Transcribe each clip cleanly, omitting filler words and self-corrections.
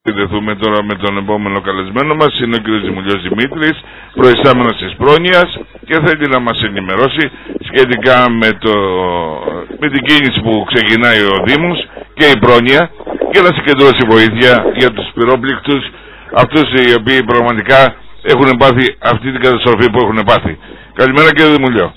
συνδεθούμε τώρα με τον επόμενο καλεσμένο μας. Είναι ο κ. Ζημουλιός Δημήτρης, προϊστάμενος της Πρόνοιας, και θέλει να μας ενημερώσει σχετικά με την κίνηση που ξεκινάει ο Δήμος και η Πρόνοια, και να συγκεντρώσει βοήθεια για τους πυρόπληκτους, αυτούς οι οποίοι πραγματικά έχουν πάθει αυτή την καταστροφή που έχουν πάθει. Καλημέρα κύριε Δημουλιό.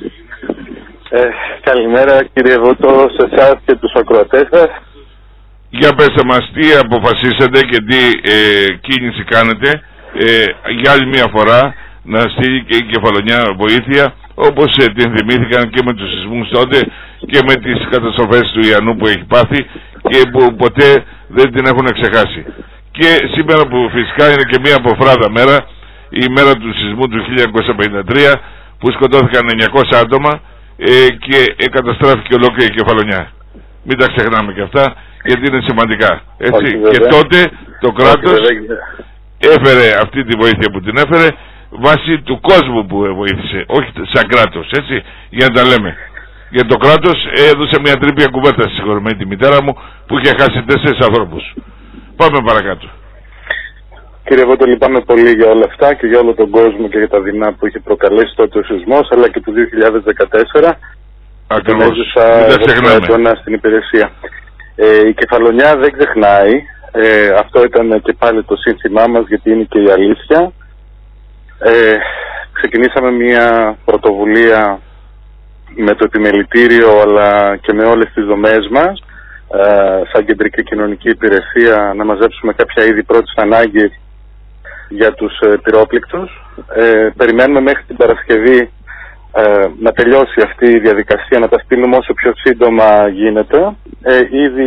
Καλημέρα κύριε Βούτο, σε εσάς και τους ακροατές σας. Για πέστε μας τι αποφασίσατε και τι κίνηση κάνετε για άλλη μια φορά να στείλει και η Κεφαλονιά βοήθεια, όπως την θυμήθηκαν και με τους σεισμούς τότε και με τις καταστροφές του Ιαννού που έχει πάθει και που ποτέ δεν την έχουν ξεχάσει. Και σήμερα που φυσικά είναι και μια αποφράδα μέρα, η μέρα του σεισμού του 1953, που σκοτώθηκαν 900 άτομα και καταστράφηκε ολόκληρη η Κεφαλονιά. Μην τα ξεχνάμε και αυτά, γιατί είναι σημαντικά. Έτσι. Και τότε το κράτος έφερε αυτή τη βοήθεια που την έφερε βάσει του κόσμου που βοήθησε, όχι σαν κράτος, έτσι, για να τα λέμε. Γιατί το κράτος έδωσε μια τρίπια κουβέρτα στη συγχωρημένη τη μητέρα μου που είχε χάσει 4 ανθρώπους. Πάμε παρακάτω. Κύριε Βότο, λυπάμαι πολύ για όλα αυτά και για όλο τον κόσμο και για τα δεινά που είχε προκαλέσει τότε ο σεισμός, αλλά και του 2014. Ακριβώς. Έζησα στην υπηρεσία. Η Κεφαλονιά δεν ξεχνάει. Αυτό ήταν και πάλι το σύνθημά μας, γιατί είναι και η αλήθεια. Ξεκινήσαμε μια πρωτοβουλία με το επιμελητήριο, αλλά και με όλες τις δομές μας, σαν κεντρική κοινωνική υπηρεσία, να μαζέψουμε κάποια είδη πρώτης ανάγκης για τους πυρόπληκτους. Περιμένουμε μέχρι την Παρασκευή να τελειώσει αυτή η διαδικασία, να τα στείλουμε όσο πιο σύντομα γίνεται. Ήδη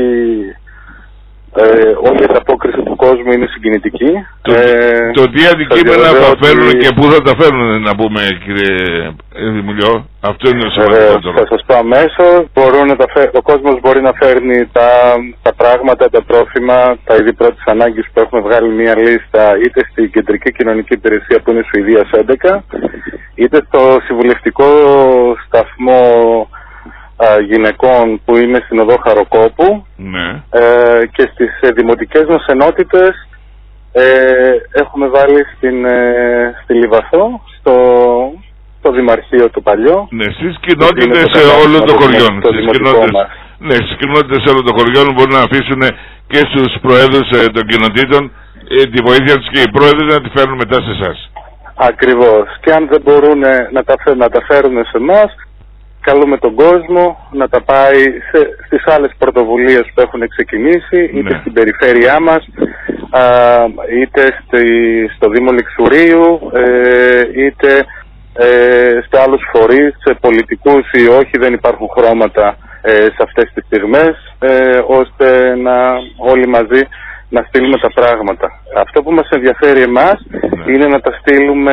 όλη η ανταπόκριση του κόσμου είναι συγκινητική. Το τι αντικείμενα θα φέρουν και πού θα τα φέρουν, να πούμε, κύριε Δημουλιό, αυτό είναι το σημαντικότερο. Θα σας πω αμέσως. Ο κόσμος μπορεί να φέρνει τα πράγματα, τα τρόφιμα, τα είδη πρώτης ανάγκης που έχουμε βγάλει μια λίστα, είτε στην κεντρική κοινωνική υπηρεσία που είναι Σουηδίας 11, είτε στο συμβουλευτικό σταθμό γυναικών που είναι στην οδό Χαροκόπου, ναι. Και στις δημοτικές μας ενότητες έχουμε βάλει στη Λιβαθό, στο Δημαρχείο το παλιό. Ναι, στις κοινότητες όλων των χωριών. Ναι, στις κοινότητες όλων των χωριών μπορούν να αφήσουν και στους προέδρους των κοινοτήτων τη βοήθεια τους και οι πρόεδροι να τη φέρουν μετά σε εσάς. Ακριβώς. Και αν δεν μπορούν να τα φέρουν σε εμάς, καλούμε τον κόσμο να τα πάει στις άλλες πρωτοβουλίες που έχουν ξεκινήσει, είτε στην περιφέρειά μας, είτε στο Δήμο Λιξουρίου, είτε σε άλλους φορείς, σε πολιτικούς ή όχι, δεν υπάρχουν χρώματα σε αυτές τις στιγμές, ώστε όλοι μαζί να στείλουμε τα πράγματα. Αυτό που μας ενδιαφέρει εμάς είναι να τα στείλουμε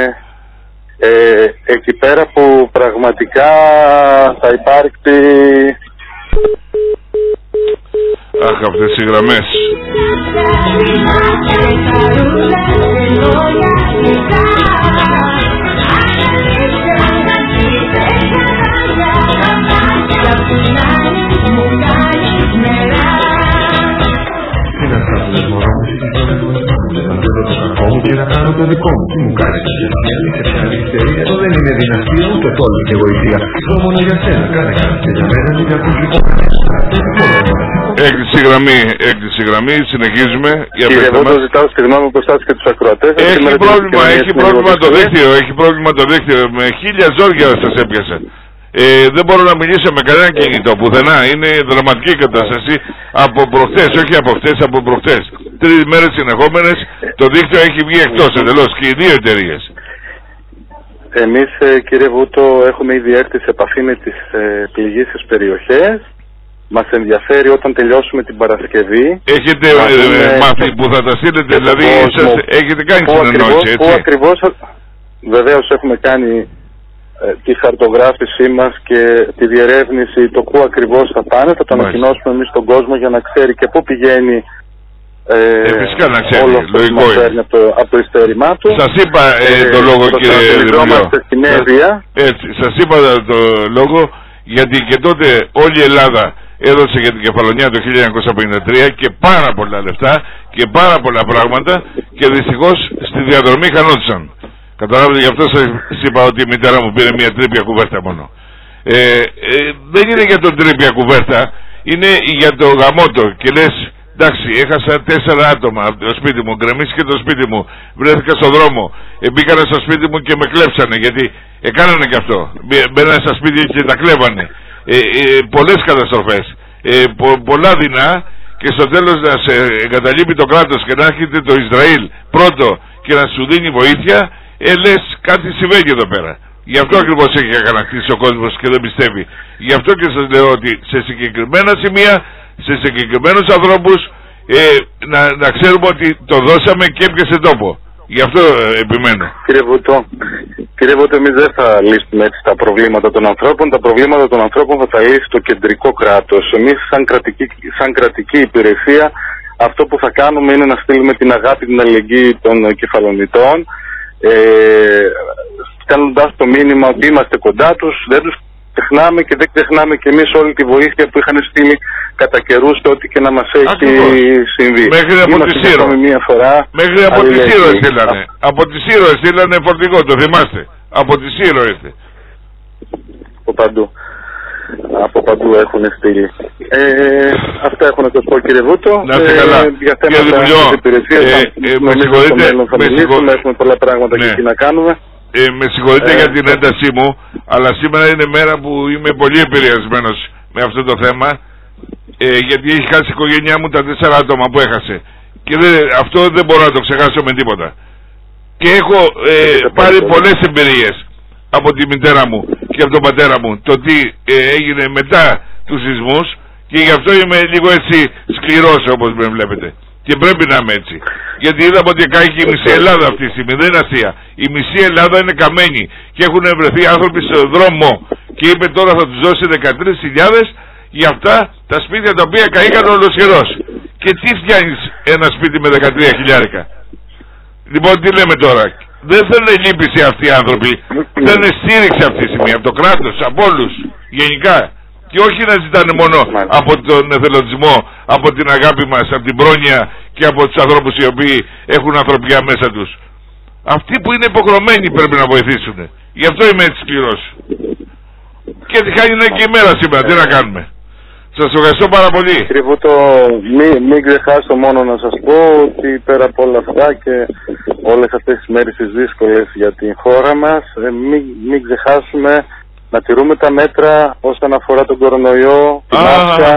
εκεί πέρα που πραγματικά θα υπάρξει. Αχ, αυτές οι γραμμές. Και να κάνω το δικό μου. Τι μου κάνεις και αλήθεια, εδώ δεν είναι δυναστεία ούτε τόλμη και βοήθεια. Το μόνο για σένα, κάνε κάτι και για μένα μην ακούς λοιπόν. Έκλεισε η γραμμή, συνεχίζουμε. Κύριε Βότο, ζητάω συγγνώμη από εσάς και τους ακροατές. Έχει πρόβλημα το δίκτυο, με 1000 ζόρια σας έπιασε. Δεν μπορώ να μιλήσω με κανένα κινητό πουθενά. Είναι δραματική κατάσταση από προχτές, όχι από χτες, από προχτές. 3 μέρες συνεχόμενες το δίκτυο έχει βγει εκτός εντελώς και οι 2 εταιρείες. Εμείς, κύριε Βούτο, έχουμε ήδη έρθει σε επαφή με τις πληγήσεις περιοχές. Μας ενδιαφέρει όταν τελειώσουμε την Παρασκευή. Έχετε μάθει που θα τα στείλετε, δηλαδή έχετε κάνει συνεννόηση, έτσι? Πού ακριβώς, βεβαίως έχουμε κάνει τη χαρτογράφησή μας και τη διερεύνηση, το πού ακριβώς θα πάνε. Θα το ανακοινώσουμε εμείς στον κόσμο για να ξέρει και πού πηγαίνει φυσικά να ξέρει, όλο αυτό που μας παίρνει από το ειστέρημά του. Σας είπα το λόγο, κύριε Δημουλιό. Στην Εύβοια. Έτσι, σας είπα το λόγο, γιατί και τότε όλη η Ελλάδα έδωσε για την Κεφαλονιά το 1953 και πάρα πολλά λεφτά και πάρα πολλά πράγματα και δυστυχώς στη διαδρομή χανόντουσαν. Καταλάβετε, γι' αυτό σας είπα ότι η μητέρα μου πήρε μια τρίπια κουβέρτα μόνο. Δεν είναι για τον τρίπια κουβέρτα, είναι για το γαμότο και λες εντάξει, έχασα 4 άτομα από το σπίτι μου, γκρεμίστηκε το σπίτι μου, βρέθηκα στο δρόμο, μπήκανε στο σπίτι μου και με κλέψανε, γιατί έκανανε και αυτό, μπαίνανε στα σπίτια και τα κλέβανε. Πολλές καταστροφές, πολλά δεινά και στο τέλος να σε εγκαταλείπει το κράτος και να έρχεται το Ισραήλ πρώτο και να σου δίνει βοήθεια, λες κάτι συμβαίνει εδώ πέρα. Γι' αυτό ακριβώς έχει αγανακτήσει ο κόσμος και δεν πιστεύει. Γι' αυτό και σας λέω ότι σε συγκεκριμένα σημεία, σε συγκεκριμένους ανθρώπους να ξέρουμε ότι το δώσαμε και έπιασε τόπο. Γι' αυτό επιμένω. Κύριε Βούτο, εμείς δεν θα λύσουμε έτσι τα προβλήματα των ανθρώπων. Τα προβλήματα των ανθρώπων θα τα λύσει το κεντρικό κράτος. Εμείς σαν κρατική υπηρεσία αυτό που θα κάνουμε είναι να στείλουμε την αγάπη, την αλληλεγγύη των Κεφαλονιτών, στέλνοντας το μήνυμα ότι είμαστε κοντά τους, δεν τους ξεχνάμε και δεν ξεχνάμε και εμείς όλη τη βοήθεια που είχαν στείλει κατά καιρούς και ό,τι και να μας έχει συμβεί. Μέχρι από τη Σύρο. Μέχρι από τη Σύρο στείλανε. Από τη Σύρο στείλανε φορτηγό, το θυμάστε. Από τη Σύρο ήρθε. Από παντού έχουν στείλει. Αυτά έχω να το πω, κύριε Βούτο. Να είστε καλά. Για θέματα της υπηρεσίας με συγχωρείτε, έχουμε πολλά πράγματα και εκεί να κάνουμε. Με συγχωρείτε για την έντασή μου, αλλά σήμερα είναι μέρα που είμαι πολύ επηρεασμένος με αυτό το θέμα, γιατί έχει χάσει η οικογένειά μου τα 4 άτομα που έχασε και αυτό δεν μπορώ να το ξεχάσω με τίποτα. Και έχω πάρει πολλές εμπειρίες από τη μητέρα μου και από τον πατέρα μου, το τι έγινε μετά τους σεισμούς, και γι' αυτό είμαι λίγο έτσι σκληρός όπως με βλέπετε. Και πρέπει να είμαι έτσι. Γιατί είδαμε ότι κάει και η μισή Ελλάδα αυτή τη στιγμή. Δεν είναι αστεία. Η μισή Ελλάδα είναι καμένη. Και έχουν βρεθεί άνθρωποι στον δρόμο. Και είπε τώρα θα τους δώσει 13.000 για αυτά τα σπίτια τα οποία καήκαν ολοσχερός. Και τι φτιάχνεις ένα σπίτι με 13.000? Λοιπόν, τι λέμε τώρα? Δεν θέλουν λύπηση αυτοί οι άνθρωποι. Θέλουν στήριξη αυτή τη στιγμή από το κράτος, από όλους γενικά. Και όχι να ζητάνε μόνο από τον εθελοντισμό, από την αγάπη μας, από την πρόνοια και από τους ανθρώπους οι οποίοι έχουν ανθρωπιά μέσα τους. Αυτοί που είναι υποχρεωμένοι πρέπει να βοηθήσουν. Γι' αυτό είμαι έτσι σκληρός. Και τη χάνει και η μέρα σήμερα. Τι να κάνουμε. Σας ευχαριστώ πάρα πολύ. Κύριε Βούτο, μην ξεχάσω μόνο να σας πω ότι πέρα από όλα αυτά και όλες αυτές τις μέρες τις δύσκολες για την χώρα μας, μην ξεχάσουμε να τηρούμε τα μέτρα όσον αφορά τον κορονοϊό, τη μάσκα,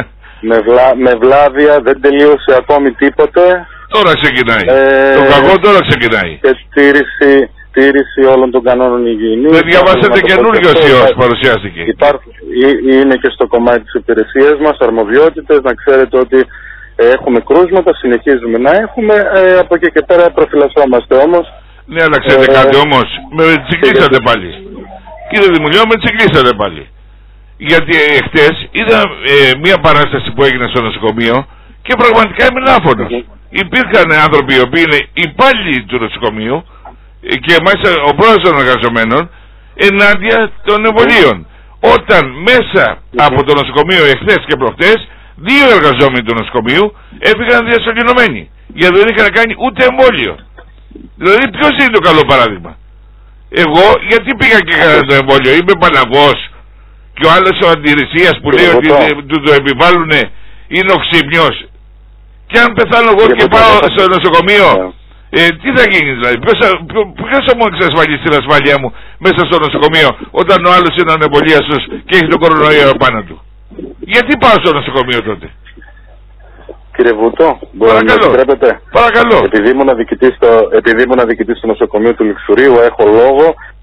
με βλάβια, δεν τελείωσε ακόμη τίποτε. Τώρα ξεκινάει. Το κακό τώρα ξεκινάει. Και στήριξη όλων των κανόνων υγιεινής. Δεν διαβάσατε καινούριος ιός παρουσιάστηκε. Είναι και στο κομμάτι της υπηρεσίας μας, αρμοδιότητες, να ξέρετε ότι έχουμε κρούσματα, συνεχίζουμε να έχουμε, από εκεί και πέρα προφυλασσόμαστε όμως. Ναι, αλλά ξέρετε κάτι όμως, με τσικλίσατε πάλι. Κύριε Δημουλιό, με τσικλίσατε πάλι. Γιατί χτες είδα μια παράσταση που έγινε στο νοσοκομείο και πραγματικά ήμουν άφωνος. Υπήρχαν άνθρωποι οι οποίοι είναι υπάλληλοι του νοσοκομείου και μάλιστα ο πρόεδρος των εργαζομένων ενάντια των εμβολίων. Όταν μέσα από το νοσοκομείο εχθές και προχτές 2 εργαζόμενοι του νοσοκομείου έφυγαν διασωληνωμένοι γιατί δεν είχαν κάνει ούτε εμβόλιο. Δηλαδή ποιος είναι το καλό παράδειγμα? Εγώ γιατί πήγα και έκανα το εμβόλιο? Είμαι Παναγός και ο άλλος ο αντιρρησίας που λέει ότι του το επιβάλλουν είναι ο ξύπνιος. Και αν πεθάνω εγώ και πάω στο νοσοκομείο, τι θα γίνει δηλαδή? Ποιος θα μου εξασφαλίσει την ασφάλειά μου μέσα στο νοσοκομείο όταν ο άλλος είναι ανεμβολίαστος και έχει τον κορονοϊό πάνω του? Γιατί πάω στο νοσοκομείο τότε? Κύριε Βούτο, μπορεί να μου επιτρέπετε? Παρακαλώ. Επειδή ήμουν διοικητής στο νοσοκομείο του Λιξουρίου, έχω λόγο.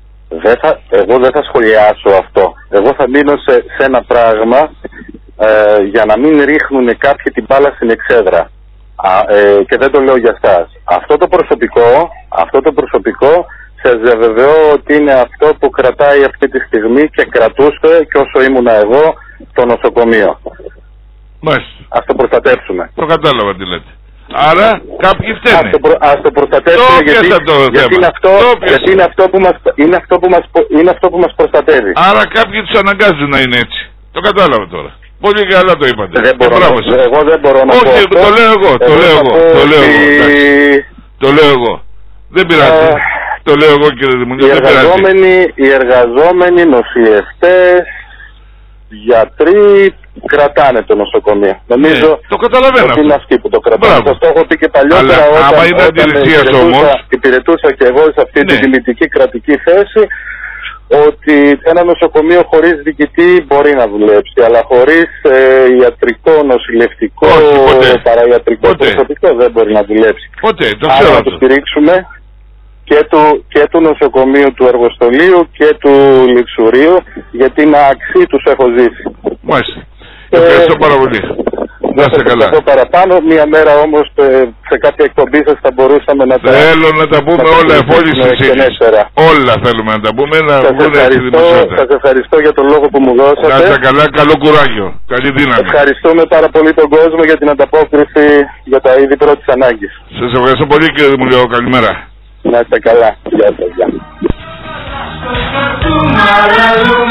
Εγώ δεν θα σχολιάσω αυτό. Εγώ θα μείνω σε ένα πράγμα για να μην ρίχνουν κάποιοι την μπάλα στην εξέδρα. Και δεν το λέω για εσάς. Αυτό το προσωπικό σας διαβεβαιώ ότι είναι αυτό που κρατάει αυτή τη στιγμή και κρατούσε και όσο ήμουνα εγώ στο νοσοκομείο. Μάλιστα. Ας το προστατεύσουμε. Το κατάλαβα τι λέτε. Άρα κάποιοι φταίνε. Ας το προστατεύσουμε γιατί είναι αυτό που μας προστατεύει. Άρα κάποιοι τους αναγκάζουν να είναι έτσι. Το κατάλαβα τώρα. Πολύ καλά το είπατε. Εγώ δεν μπορώ να πω. Όχι, το λέω εγώ. Το λέω εγώ. Δεν πειράζει. Το λέω εγώ, κύριε Δημουνιό. Οι εργαζόμενοι, νοσηλευτές, γιατροί κρατάνε το νοσοκομείο. Νομίζω το καταλαβαίνω. Ότι είναι αυτοί που το κρατάνε. Αυτό το έχω πει και παλιότερα. Όταν υπηρετούσα και εγώ σε αυτή τη δημητική κρατική θέση, ότι ένα νοσοκομείο χωρίς διοικητή μπορεί να δουλέψει, αλλά χωρίς ιατρικό, νοσηλευτικό, παραϊατρικό προσωπικό δεν μπορεί να δουλέψει. Ποτέ, το ξέρω. Άρα να το στηρίξουμε και του νοσοκομείου του Εργοστολίου και του Λιξουρίου, γιατί με αξί τους έχω ζήσει. Μάλιστα. Ευχαριστώ πάρα πολύ. Να είστε καλά. Παραπάνω, μία μέρα όμως σε κάποια εκπομπή σας θα μπορούσαμε να τα... Θέλω να τα πούμε όλα εφόλης εσείς. Όλα θέλουμε να τα πούμε, να βγουν στη δημοσιότητα. Σας ευχαριστώ για τον λόγο που μου δώσατε. Να είστε καλά, καλό κουράγιο. Καλή δύναμη. Ευχαριστούμε πάρα πολύ τον κόσμο για την ανταπόκριση για τα είδη πρώτης ανάγκης. Σας ευχαριστώ πολύ, κύριε Δημουλιό. Καλημέρα. Να είστε καλά. Γεια σας.